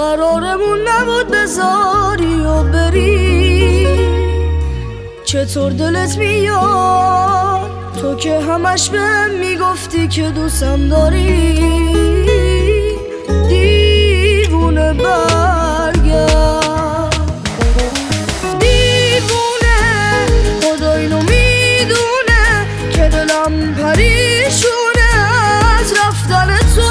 قرارمون نبود بذاری و بری. چطور دلت میاد تو که همش بهم میگفتی که دوستم داری؟ دیوونه برگرد، دیوونه خدا اینو میدونه که دلم پریشونه از رفتن تو.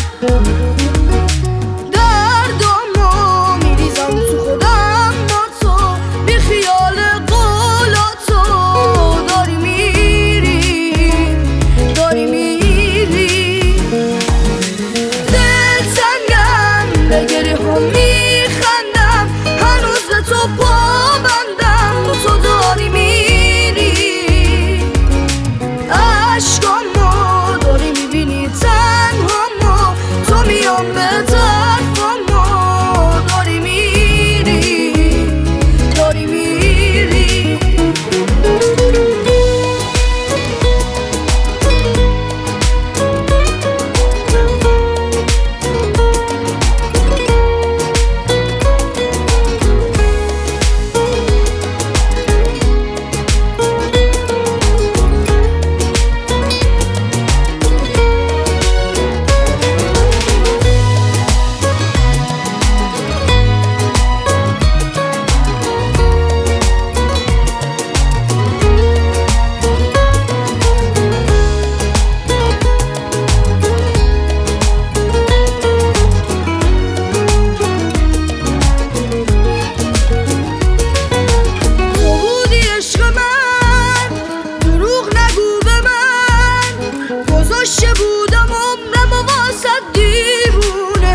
میخندم هنوز به تو پابندم، تو داری میری عشقامو داری میبینی تنهامو، تو میام به طرفامو داری میری داری میری. گذاشته بودم عمرم و واسد دیوونه،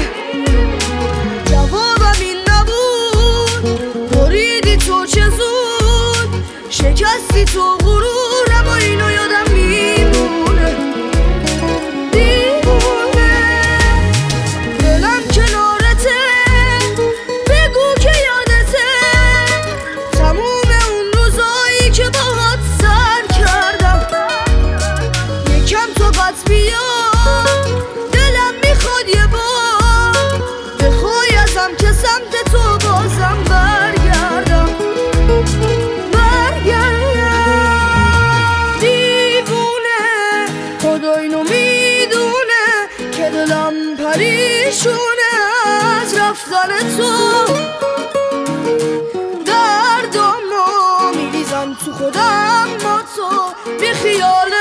جوابم این نبود بریدی تو چه زود، شکستی تو غرورم و اینو یادم میمونه. دیوونه دلم کنارته، بگو که یادته تموم اون روزایی که باهات سر کردم. یکم تو بیا دلم میخواد یه بار بخوای ازم که سمت تو بازم برگردم. دیوونه خدا اینو میدونه که دلم پریشونه از رفتن تو. دردامو میریزم تو خودم با تو بی خیال